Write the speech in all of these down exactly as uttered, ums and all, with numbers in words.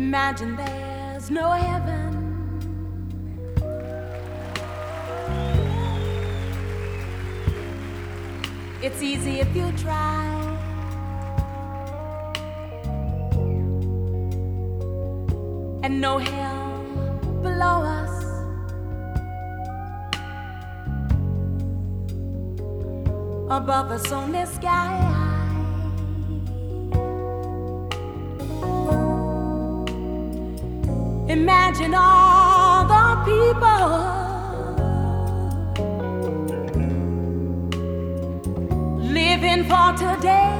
Imagine there's no heaven. It's easy if you try. And no hell below us. Above us only sky high. Imagine all the people living for today.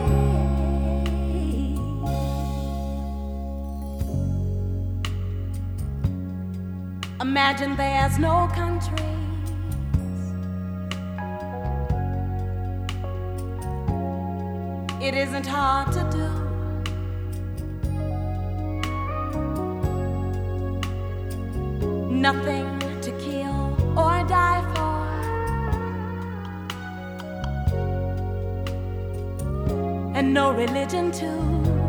Imagine there's no countries. It isn't hard to do. Nothing to kill or die for. And no religion too.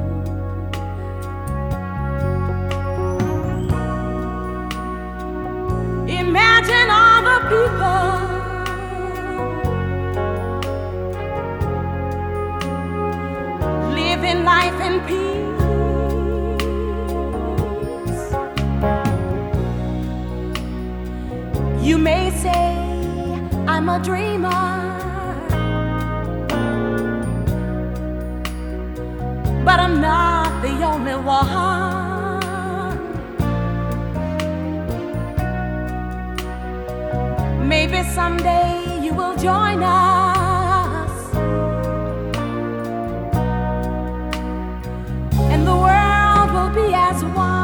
Imagine all the people living life in peace. You may say I'm a dreamer, but I'm not the only one. Maybe someday you will join us, and the world will be as one.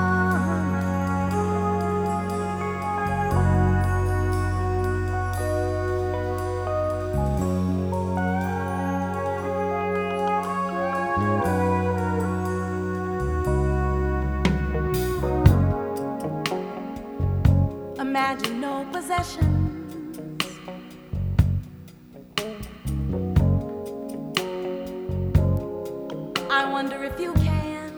Imagine no possessions. I wonder if you can.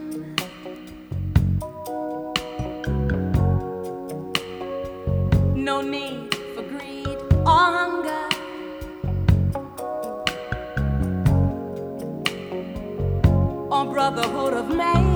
No need for greed or hunger. Or brotherhood of man.